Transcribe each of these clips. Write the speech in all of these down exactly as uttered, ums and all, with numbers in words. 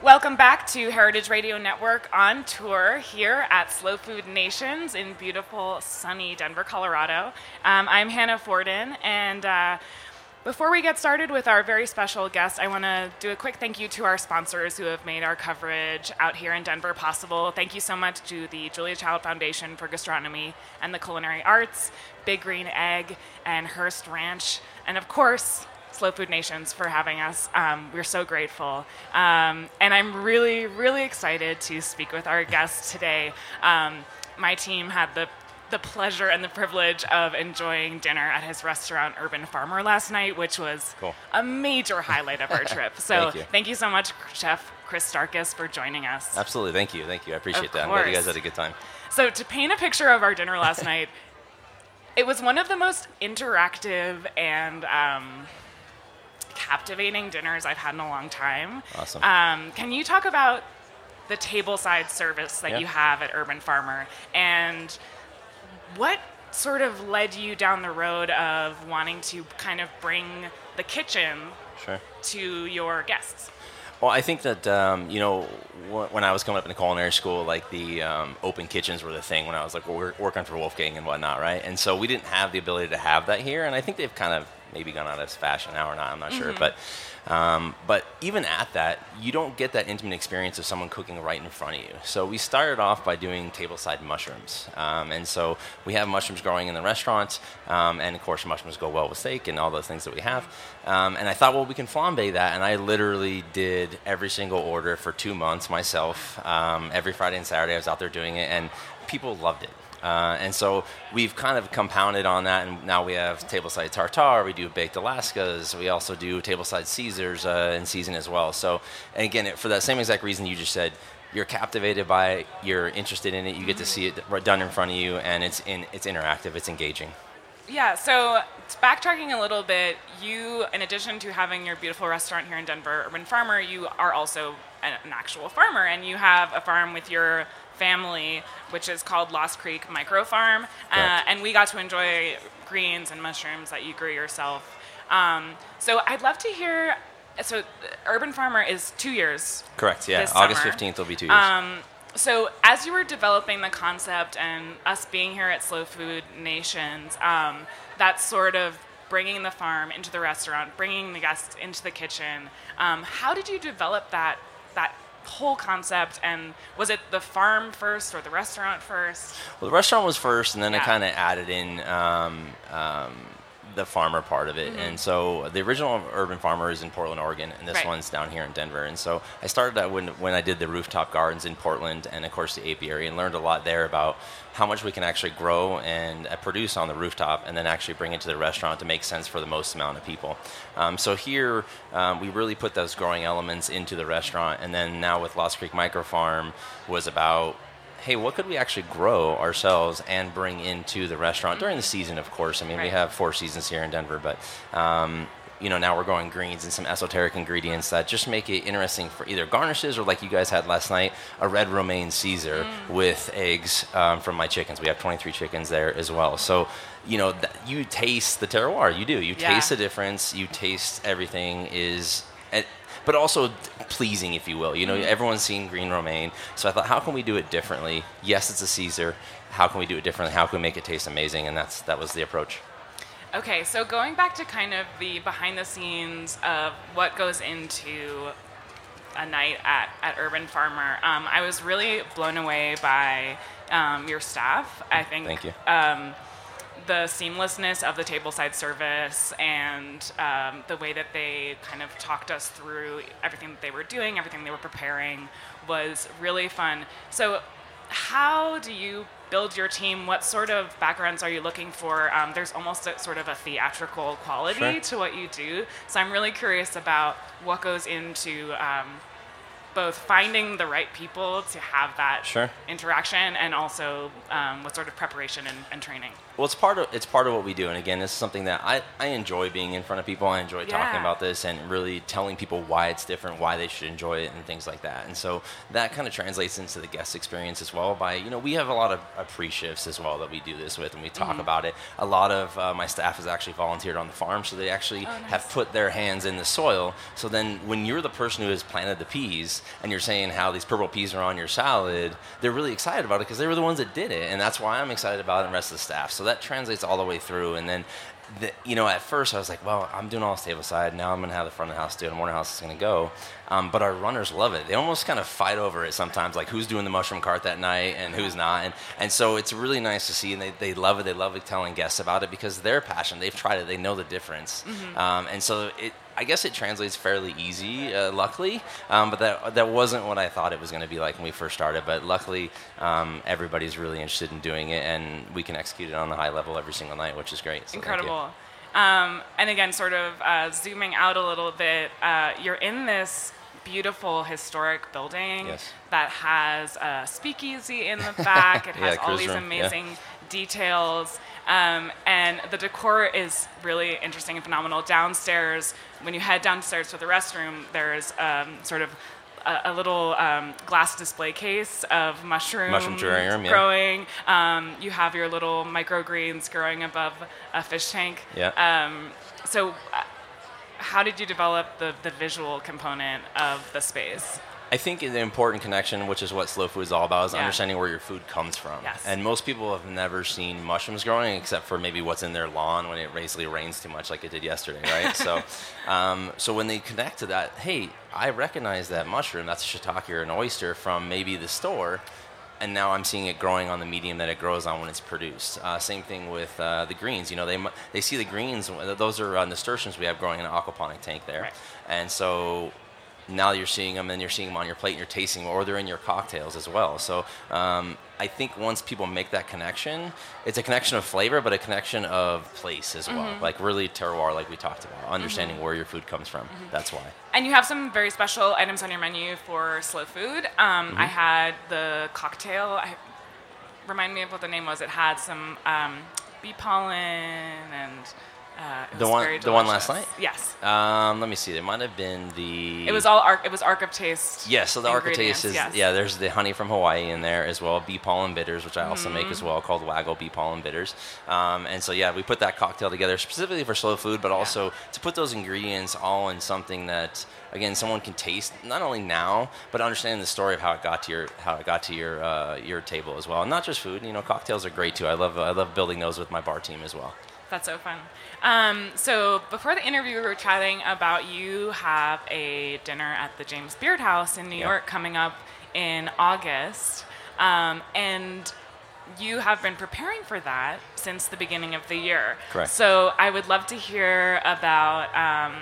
Welcome back to Heritage Radio Network on tour here at Slow Food Nations in beautiful, sunny Denver, Colorado. Um, I'm Hannah Forden, and uh, before we get started with our very special guest, I want to do a quick thank you to our sponsors who have made our coverage out here in Denver possible. Thank you so much to the Julia Child Foundation for Gastronomy and the Culinary Arts, Big Green Egg, and Hearst Ranch, and of course, Slow Food Nations for having us. Um, we're so grateful. Um, and I'm really, really excited to speak with our guest today. Um, my team had the the pleasure and the privilege of enjoying dinner at his restaurant, Urban Farmer, last night, which was cool. a major highlight of our trip. So thank, you. thank you so much, Chef Chris Starkus, for joining us. Absolutely. Thank you. Thank you. I appreciate Of that. course. I'm glad you guys had a good time. So to paint a picture of our dinner last night, it was one of the most interactive and um, captivating dinners I've had in a long time. Awesome. Um, can you talk about the tableside service that yeah. you have at Urban Farmer, and what sort of led you down the road of wanting to kind of bring the kitchen sure. to your guests? Well, I think that, um, you know, w- when I was coming up in culinary school, like the um, open kitchens were the thing when I was like work- working for Wolfgang and whatnot, right? And so we didn't have the ability to have that here, and I think they've kind of maybe gone out of fashion now or not, I'm not mm-hmm. sure. But um, but even at that, you don't get that intimate experience of someone cooking right in front of you. So we started off by doing tableside mushrooms. Um, and so we have mushrooms growing in the restaurant, um, and of course mushrooms go well with steak and all those things that we have. Um, and I thought, well, we can flambe that, and I literally did every single order for two months myself. Um, every Friday and Saturday I was out there doing it, and people loved it. Uh, and so we've kind of compounded on that, and now we have tableside tartare, we do baked Alaskas, we also do tableside Caesars uh, in season as well. So, and again, it, for that same exact reason you just said, you're captivated by it, you're interested in it, you get to see it right done in front of you, and it's in, it's interactive, it's engaging. Yeah, so backtracking a little bit, you, in addition to having your beautiful restaurant here in Denver, Urban Farmer, you are also an, an actual farmer, and you have a farm with your family, which is called Lost Creek Micro Farm, uh, and we got to enjoy greens and mushrooms that you grew yourself. Um, so I'd love to hear, so Urban Farmer is two years. Correct, yeah, this August summer. fifteenth will be two years. Um, so as you were developing the concept and us being here at Slow Food Nations, um, that sort of bringing the farm into the restaurant, bringing the guests into the kitchen, um, how did you develop that that whole concept, and was it the farm first or the restaurant first? Well, the restaurant was first, and then yeah. I kind of added in um, um, the farmer part of it. Mm-hmm. And so the original Urban Farmer is in Portland, Oregon, and this right. one's down here in Denver. And so I started that when when I did the rooftop gardens in Portland and, of course, the apiary, and learned a lot there about how much we can actually grow and uh, produce on the rooftop and then actually bring it to the restaurant to make sense for the most amount of people. Um, so here, um, we really put those growing elements into the restaurant. And then now with Lost Creek Micro Farm was about, hey, what could we actually grow ourselves and bring into the restaurant during the season, of course. I mean, right. we have four seasons here in Denver, but um, you know, now we're growing greens and some esoteric ingredients that just make it interesting for either garnishes or, like you guys had last night, a red romaine Caesar mm. with eggs um, from my chickens. We have twenty-three chickens there as well. So, you know, th- you taste the terroir. You do. You yeah. taste the difference. You taste everything is... At, but also pleasing, if you will. You know, mm-hmm. everyone's seen green romaine. So I thought, how can we do it differently? Yes, it's a Caesar. How can we do it differently? How can we make it taste amazing? And that's that was the approach. Okay, so going back to kind of the behind the scenes of what goes into a night at, at Urban Farmer, um, I was really blown away by um, your staff. I think Thank you. Um, the seamlessness of the tableside service and um, the way that they kind of talked us through everything that they were doing, everything they were preparing was really fun. So how do you build your team? What sort of backgrounds are you looking for? Um, there's almost a sort of a theatrical quality sure. to what you do. So I'm really curious about what goes into um, both finding the right people to have that sure. interaction and also um, what sort of preparation and, and training. Well, it's part of it's part of what we do, and again, this is something that I, I enjoy being in front of people. I enjoy Yeah. talking about this and really telling people why it's different, why they should enjoy it, and things like that. And so that kind of translates into the guest experience as well. By you know, we have a lot of uh, pre-shifts as well that we do this with, and we talk Mm-hmm. about it. A lot of uh, my staff has actually volunteered on the farm, so they actually Oh, nice. have put their hands in the soil. So then, when you're the person who has planted the peas, and you're saying how these purple peas are on your salad, they're really excited about it because they were the ones that did it, and that's why I'm excited about it and the rest of the staff. So that translates all the way through. And then, the, you know, at first I was like, well, I'm doing all this table side. Now I'm going to have the front of the house do it. And morning house is going to go. Um, but our runners love it. They almost kind of fight over it sometimes, like who's doing the mushroom cart that night and who's not. And and so it's really nice to see, and they, they love it. They love it telling guests about it because they're passionate. They've tried it. They know the difference. Mm-hmm. Um, and so it, I guess it translates fairly easy, uh, luckily. Um, but that that wasn't what I thought it was going to be like when we first started. But luckily, um, everybody's really interested in doing it, and we can execute it on a high level every single night, which is great. So thank you. Incredible. Um, and again, sort of uh, zooming out a little bit, uh, you're in this beautiful historic building Yes. that has a speakeasy in the back. It Yeah, has all cruise these room, yeah. amazing details. Um, and the decor is really interesting and phenomenal. Downstairs, when you head downstairs to the restroom, there's um, sort of a, a little um, glass display case of mushrooms Mushroom terrarium, yeah. growing. Um, you have your little microgreens growing above a fish tank. Yeah. Um, so, uh, how did you develop the, the visual component of the space? I think the important connection, which is what slow food is all about, is Yeah. understanding where your food comes from. Yes. And most people have never seen mushrooms growing except for maybe what's in their lawn when it basically rains too much like it did yesterday, right? so um, so when they connect to that, hey, I recognize that mushroom, that's a shiitake or an oyster from maybe the store, and now I'm seeing it growing on the medium that it grows on when it's produced. Uh, same thing with uh, the greens. You know, they mu- they see the greens, those are uh, nasturtiums we have growing in an aquaponic tank there. Right. And so now you're seeing them and you're seeing them on your plate and you're tasting them, or they're in your cocktails as well. So um, I think once people make that connection, it's a connection of flavor, but a connection of place as well. Mm-hmm. Like really terroir, like we talked about, understanding where your food comes from. Mm-hmm. That's why. And you have some very special items on your menu for slow food. Um, Mm-hmm. I had the cocktail. I, remind me of what the name was. It had some um, bee pollen and uh, it The was one- very the one last delicious. night? Yes. Um, let me see. It might have been the. It was all arc. It was Arc of Taste. Yeah, so the Arc of ingredients, Taste is, yes. yeah, there's the honey from Hawaii in there as well, bee pollen bitters, which I also make Mm-hmm. as well, called Waggle bee pollen bitters. Um, and so, yeah, we put that cocktail together specifically for slow food, but also to put those ingredients all in something that, again, someone can taste, not only now, but understanding the story of how it got to your how it got to your uh, your table as well. And not just food, you know, cocktails are great too. I love I love building those with my bar team as well. That's so fun. Um, so before the interview, we were chatting about you have a dinner at the James Beard House in New Yeah. York coming up in August, um, and you have been preparing for that since the beginning of the year. Correct. So I would love to hear about um,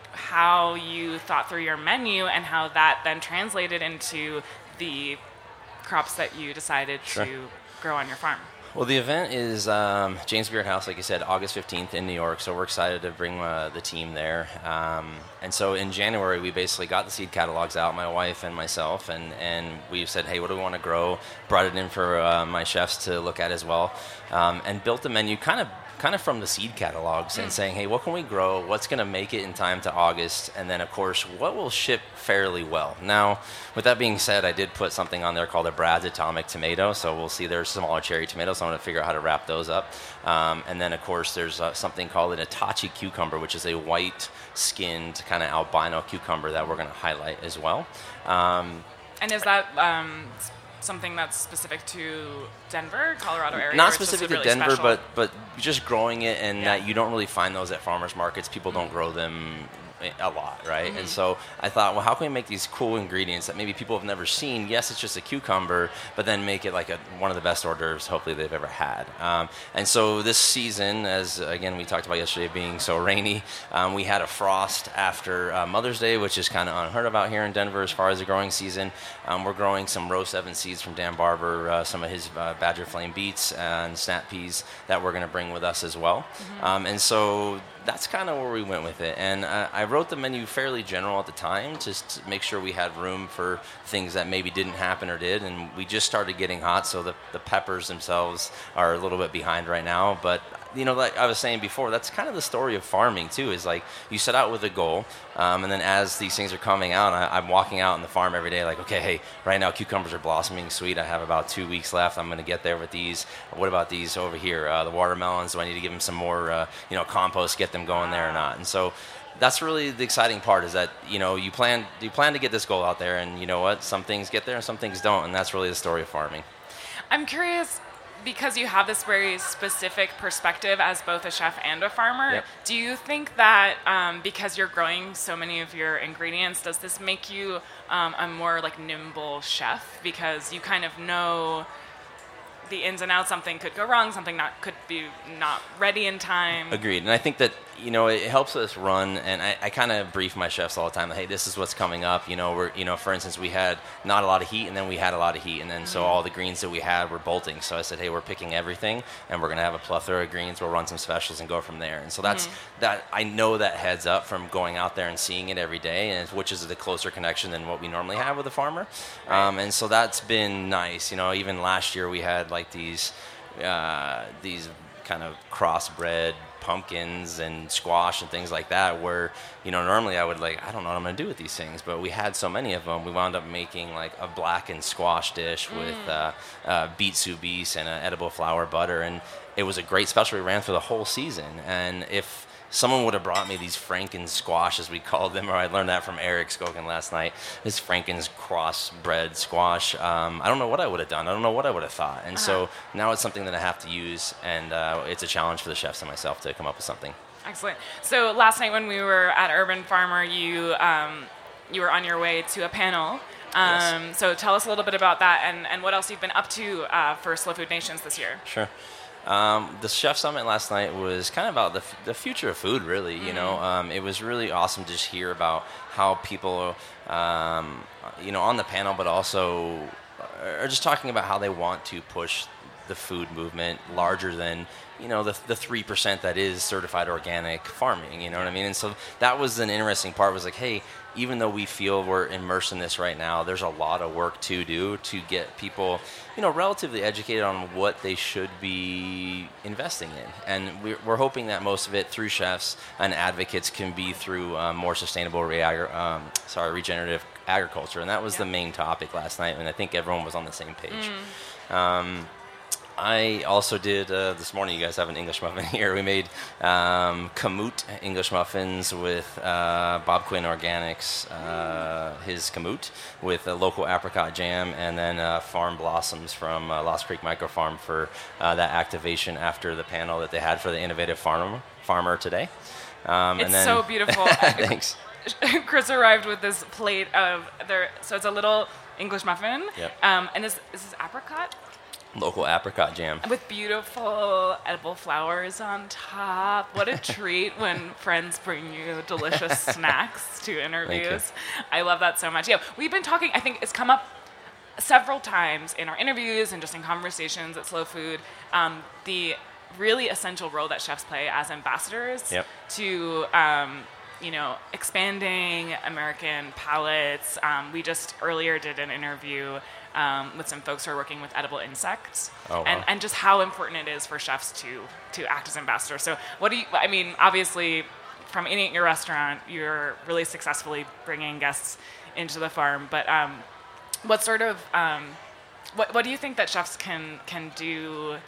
how you thought through your menu and how that then translated into the crops that you decided Sure. to grow on your farm. Well, the event is um, James Beard House, like you said, August fifteenth in New York. So we're excited to bring uh, the team there. Um, and so in January, we basically got the seed catalogs out, my wife and myself, and, and we said, hey, what do we want to grow? Brought it in for uh, my chefs to look at as well, um, and built the menu kind of kind of from the seed catalogs and saying, hey, what can we grow? What's going to make it in time to August? And then, of course, what will ship fairly well? Now, with that being said, I did put something on there called a Brad's Atomic Tomato. So we'll see there's smaller cherry tomatoes. So I'm going to figure out how to wrap those up. Um, and then, of course, there's uh, something called an Itachi cucumber, which is a white-skinned kind of albino cucumber that we're going to highlight as well. Um, And is that um, s- something that's specific to Denver, Colorado area? or Not it's just specific really to Denver, special? but but just growing it, and Yeah. that you don't really find those at farmers markets. People don't grow them a lot, right? Mm-hmm. And so I thought, well, how can we make these cool ingredients that maybe people have never seen? Yes, it's just a cucumber, but then make it like a, one of the best hors d'oeuvres hopefully they've ever had. Um, and so this season, as again we talked about yesterday being so rainy, um, we had a frost after uh, Mother's Day, which is kind of unheard of out here in Denver as far as the growing season. Um, we're growing some row seven seeds from Dan Barber, uh, some of his uh, Badger Flame beets and snap peas that we're going to bring with us as well. Um, and so that's kind of where we went with it. And uh, I wrote the menu fairly general at the time, just to make sure we had room for things that maybe didn't happen or did. And we just started getting hot, so the, the peppers themselves are a little bit behind right now. But you know, like I was saying before, that's kind of the story of farming too. Is like you set out with a goal, um, and then as these things are coming out, I, I'm walking out in the farm every day, like, okay, hey, right now cucumbers are blossoming sweet. I have about two weeks left. I'm going to get there with these. What about these over here? Uh, the watermelons. Do I need to give them some more, uh, you know, compost, get them going there or not? And so that's really the exciting part. Is that you know you plan you plan to get this goal out there, and you know what? Some things get there and some things don't, and that's really the story of farming. I'm curious, because you have this very specific perspective as both a chef and a farmer, yep. do you think that um, because you're growing so many of your ingredients, does this make you um, a more like nimble chef because you kind of know the ins and outs? Something could go wrong, something not could be not ready in time. Agreed. And I think that, you know, it helps us run, and I, I kind of brief my chefs all the time, like, hey, this is what's coming up. You know, we're, you know, for instance, we had not a lot of heat, and then we had a lot of heat, and then mm-hmm. so all the greens that we had were bolting. So I said, hey, we're picking everything, and we're going to have a plethora of greens. We'll run some specials and go from there. And so that's, mm-hmm. that I know that heads up from going out there and seeing it every day, and which is the closer connection than what we normally have with a farmer. Right. Um, and so that's been nice. You know, even last year we had like these, uh, these kind of crossbred pumpkins and squash and things like that, where, you know, normally I would like, I don't know what I'm going to do with these things, but we had so many of them, we wound up making like a blackened squash dish mm. with uh, uh, beet soubise and an edible flour butter, and it was a great special. We ran for the whole season, and if someone would have brought me these Franken squash, as we called them, or I learned that from Eric Skogan last night, this Franken's crossbred squash, um, I don't know what I would have done. I don't know what I would have thought. And uh-huh. so now it's something that I have to use, and uh, it's a challenge for the chefs and myself to come up with something. Excellent. So last night when we were at Urban Farmer, you um, you were on your way to a panel. Um, yes. So tell us a little bit about that, and, and what else you've been up to uh, for Slow Food Nations this year. Sure. Um, the Chef Summit last night was kind of about the, f- the future of food, really. Mm-hmm. You know, um, it was really awesome to just hear about how people, um, you know, on the panel, but also are just talking about how they want to push the food movement larger than, you know, the the three percent that is certified organic farming. You know what I mean? And so that was an interesting part. Was like, hey, even though we feel we're immersed in this right now, there's a lot of work to do to get people, you know, relatively educated on what they should be investing in. And we're, we're hoping that most of it through chefs and advocates can be through um, more sustainable, re- um, sorry, regenerative agriculture. And that was yeah. the main topic last night, and I think everyone was on the same page. Mm. Um, I also did, uh, this morning, you guys have an English muffin here. We made um, Kamut English muffins with uh, Bob Quinn Organics, uh, his Kamut, with a local apricot jam, and then uh, Farm Blossoms from uh, Lost Creek Micro Farm for uh, that activation after the panel that they had for the Innovative Farmer, farmer today. Um, it's and then so beautiful. Thanks. Chris arrived with this plate of, their, so it's a little English muffin, yep. um, and is, is this apricot? Local apricot jam. With beautiful edible flowers on top. What a treat when friends bring you delicious snacks to interviews. I love that so much. Yeah, we've been talking, I think it's come up several times in our interviews and just in conversations at Slow Food, um, the really essential role that chefs play as ambassadors yep. to um, you know, expanding American palates. Um, we just earlier did an interview um, with some folks who are working with edible insects, oh, wow. and, and just how important it is for chefs to to act as ambassadors. So what do you, I mean, obviously, from eating at your restaurant, you're really successfully bringing guests into the farm, but um, what sort of, um, what, what do you think that chefs can can do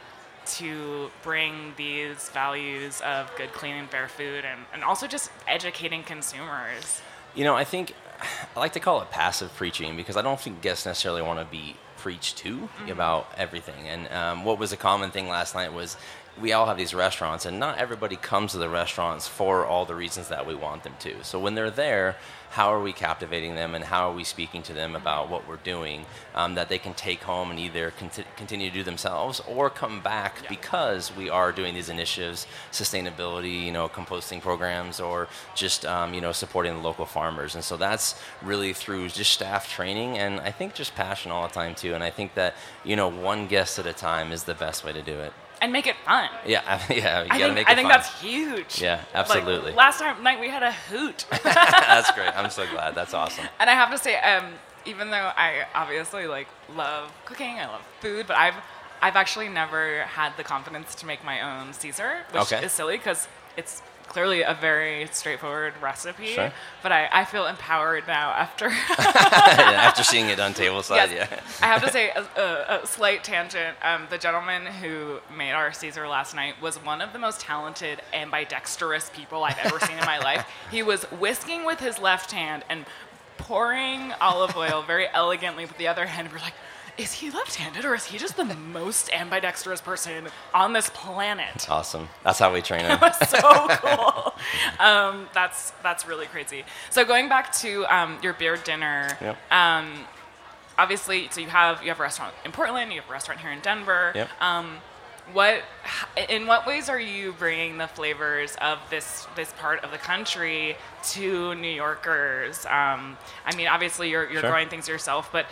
to bring these values of good, clean, and fair food, and, and also just educating consumers? You know, I think I like to call it passive preaching, because I don't think guests necessarily want to be preached to mm-hmm. about everything. And um, what was a common thing last night was we all have these restaurants, and not everybody comes to the restaurants for all the reasons that we want them to. So when they're there, how are we captivating them, and how are we speaking to them about what we're doing um, that they can take home and either conti- continue to do themselves or come back yeah. because we are doing these initiatives, sustainability, you know, composting programs, or just, um, you know, supporting the local farmers. And so that's really through just staff training, and I think just passion all the time too. And I think that, you know, one guest at a time is the best way to do it. and make it fun. Yeah, yeah, you I gotta think, make it I think fun. that's huge. Yeah, absolutely. Like, last time night we had a hoot. That's great. I'm so glad. That's awesome. And I have to say, um, even though I obviously like love cooking, I love food, but I've I've actually never had the confidence to make my own Caesar, which Okay. is silly because it's clearly a very straightforward recipe. Sure. But I, I feel empowered now after. Yeah, after seeing it on tableside, Yes. yeah. I have to say, a, a, a slight tangent. Um, the gentleman who made our Caesar last night was one of the most talented ambidextrous people I've ever seen in my life. He was whisking with his left hand and pouring olive oil very elegantly with the other hand. We're like, is he left-handed or is he just the most ambidextrous person on this planet? Awesome. That's how we train him. It was so cool. Um, that's that's really crazy. So going back to um, your beer dinner, Yep. um, obviously, so you have you have a restaurant in Portland, you have a restaurant here in Denver. Yep. Um, what, in what ways are you bringing the flavors of this this part of the country to New Yorkers? Um, I mean, obviously you're you're Sure. growing things yourself, but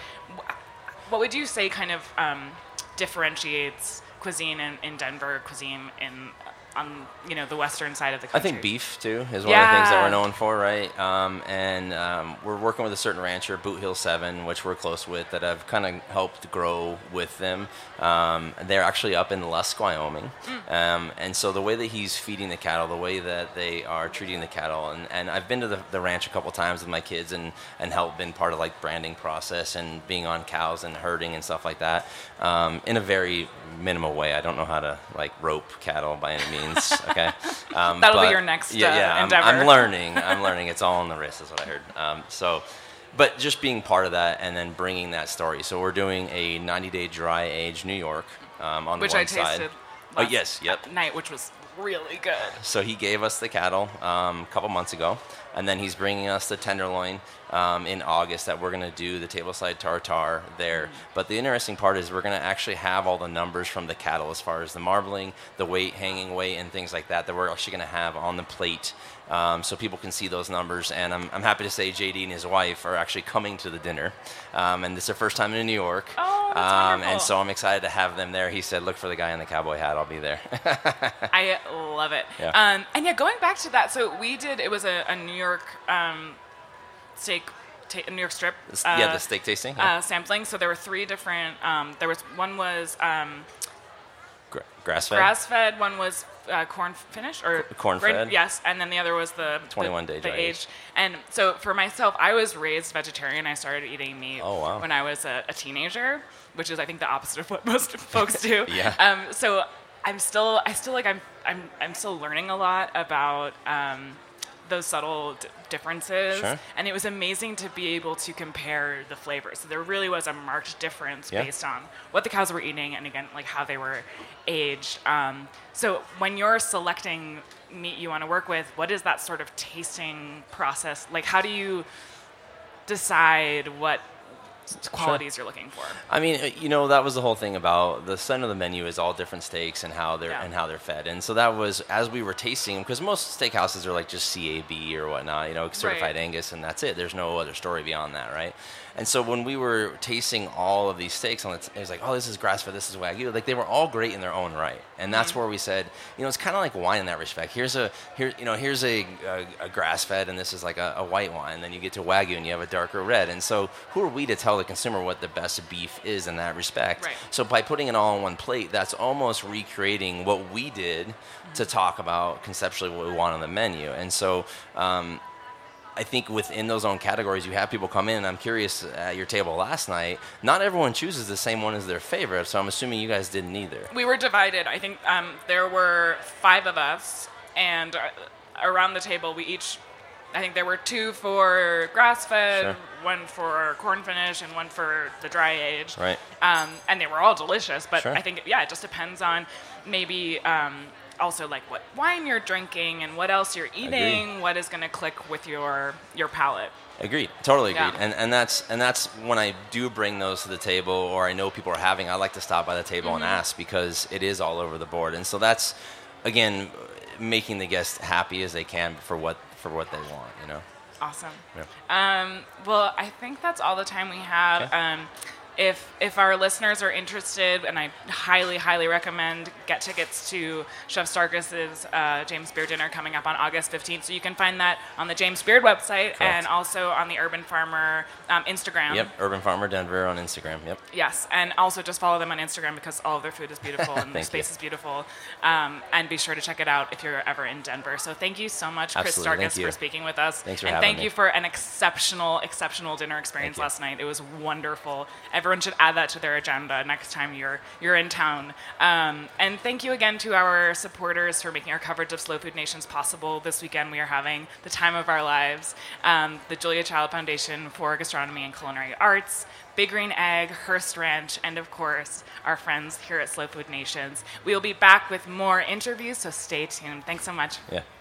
what would you say kind of um, differentiates cuisine in, in Denver, cuisine in on you know the western side of the I country? think beef too is one of the things that Yeah. we're known for, right? Um, and um, we're working with a certain rancher, Boot Hill Seven, which we're close with, that I've kind of helped grow with them. Um, they're actually up in Lusk, Wyoming, Mm. um, and so the way that he's feeding the cattle, the way that they are treating the cattle, and, and I've been to the, the ranch a couple times with my kids and and helped been part of like branding process and being on cows and herding and stuff like that, um, in a very minimal way. I don't know how to like rope cattle by any means. Okay, um, That'll be but- your next, yeah, uh, yeah. I'm, endeavor. I'm learning. I'm learning. It's all on the wrist, is what I heard. Um, so, but just being part of that and then bringing that story. So we're doing a ninety day dry age New York um, on which the one I tasted side. last Oh yes, yep. night, which was really good. So he gave us the cattle um, a couple months ago, and then he's bringing us the tenderloin um, in August that we're going to do the tableside tartare there. But the interesting part is we're going to actually have all the numbers from the cattle as far as the marbling, the weight, hanging weight, and things like that that we're actually going to have on the plate. Um, so people can see those numbers, and I'm, I'm happy to say J D and his wife are actually coming to the dinner, um, and this is their first time in New York. Oh, that's um, wonderful. And so I'm excited to have them there. He said, "Look for the guy in the cowboy hat. I'll be there." I love it. Yeah. Um, and yeah, going back to that, so we did, it was a, a New York um, steak, ta- New York strip. Uh, yeah, the steak tasting. Yeah. uh, sampling. So there were three different, um, there was, one was um, Gra- grass fed. grass-fed, one was uh, corn finished, or Corn-fed. right, yes, and then the other was the twenty-one the, day the dry aged. And so for myself, I was raised vegetarian. I started eating meat Oh, wow. when I was a, a teenager, which is I think the opposite of what most folks do. Yeah. Um, so I'm still, I still like I'm, I'm, I'm still learning a lot about. Um, those subtle d- differences, Sure. and it was amazing to be able to compare the flavors. So there really was a marked difference Yeah. based on what the cows were eating, and again, like how they were aged. Um, so when you're selecting meat you want to work with, what is that sort of tasting process? Like, how do you decide what qualities you're looking for? I mean, uh, you know, that was the whole thing about the center of the menu is all different steaks and how they're Yeah. and how they're fed. And so that was as we were tasting, because most steakhouses are like just C A B or whatnot, you know, certified Right. Angus, and that's it. There's no other story beyond that, right? And so when we were tasting all of these steaks, on it, it was like, oh, this is grass fed, this is Wagyu. Like they were all great in their own right, and that's Mm-hmm. where we said, you know, it's kind of like wine in that respect. Here's a here, you know, here's a, a, a grass fed, and this is like a, a white wine. Then you get to Wagyu, and you have a darker red. And so who are we to tell the consumer what the best beef is in that respect? Right. So by putting it all on one plate, that's almost recreating what we did to talk about conceptually what we want on the menu. And so. Um, I think within those own categories, you have people come in, and I'm curious, at your table last night, not everyone chooses the same one as their favorite, so I'm assuming you guys didn't either. We were divided. I think um, there were five of us, and uh, around the table, we each, I think there were two for grass-fed, Sure. one for corn finish, and one for the dry age. Right. Um, and they were all delicious, but Sure. I think, yeah, it just depends on maybe um, also like what wine you're drinking and what else you're eating, what is going to click with your your palate. Agreed. Totally agreed. Yeah. And and that's and that's when I do bring those to the table, or I know people are having, I like to stop by the table Mm-hmm. and ask, because it is all over the board. And so that's, again, making the guests happy as they can for what for what they want, you know. Awesome. Yeah. Um, well, I think that's all the time we have. Okay. Um, if if our listeners are interested, and I highly, highly recommend get tickets to Chef Starkus's uh, James Beard dinner coming up on August fifteenth. So you can find that on the James Beard website. Correct. And also on the Urban Farmer um, Instagram. Yep, Urban Farmer Denver on Instagram. Yep. Yes, and also just follow them on Instagram because all of their food is beautiful and their space you. is beautiful. Um, and be sure to check it out if you're ever in Denver. So thank you so much, Chris Absolutely. Starkus, for speaking with us. Thanks for and having thank me. you for an exceptional, exceptional dinner experience last night. It was wonderful. Everyone should add that to their agenda next time you're you're in town. Um, and thank you again to our supporters for making our coverage of Slow Food Nations possible. This weekend we are having the time of our lives. Um, the Julia Child Foundation for Gastronomy and Culinary Arts, Big Green Egg, Hearst Ranch, and of course, our friends here at Slow Food Nations. We will be back with more interviews, so stay tuned. Thanks so much. Yeah.